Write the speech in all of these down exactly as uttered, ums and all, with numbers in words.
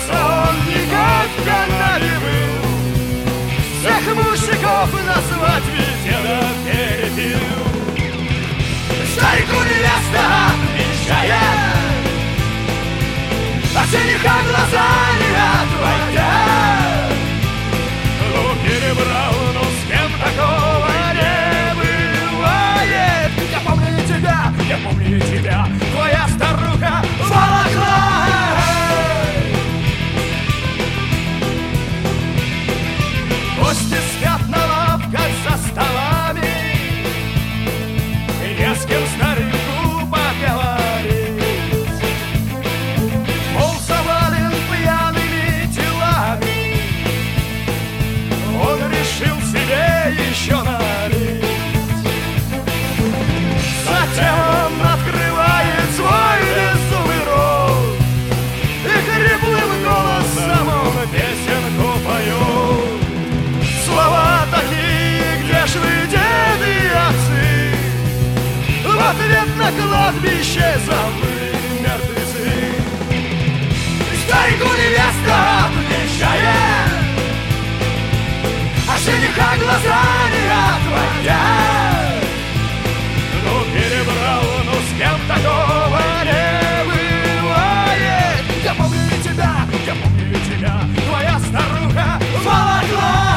он никогда не был. Всех мужиков на свадьбе деда перепил. Старику невеста отвечает, а жениха глаза не отводя. Ну перебрал, но с кем такого не бывает. Я помню тебя, я помню тебя, твоя старуха волокла. Гости спят на лавках за столами, не с кем старику поговорить. Пол завален пьяными телами, он решил себе еще налить. Затем он открывает свой беззубый рот и хриплым голосом он песенку поет. Слова такие, где ж вы, деды и отцы? В ответ на кладбище забыли мертвецы. Старику невеста отвечает, а жениха глаза не отводя. Ну перебрал, ну с кем такого не бывает. Я помню тебя, я помню тебя, твоя старуха волокла.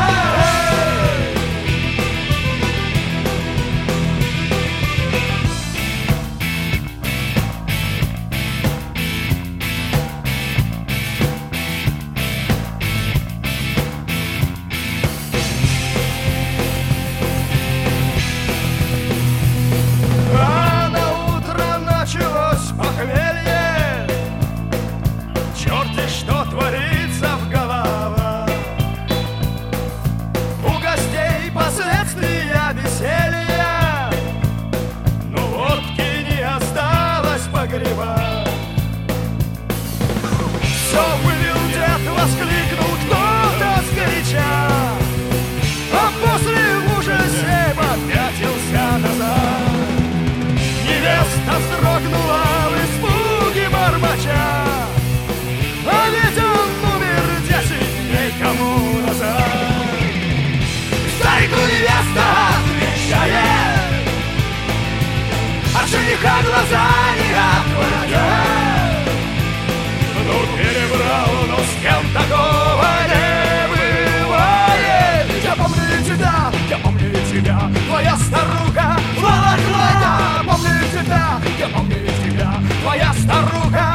Похмелье, черти что творится в головах. У гостей последствия веселья, но водки не осталось погребать. Все вывел дед, воскликнул кто-то сгоряча, а после в ужасе попятился назад. Невеста вздрогнула в испуге бормоча, а ведь он умер десять дней тому назад. Старику невеста отвечает, а жениха глаза не отводя. Ну перебрал, но с кем такого не бывает. Я помню тебя, я помню тебя, твоя старуха волокла. Я помню тебя, я помню тебя, твоя старуха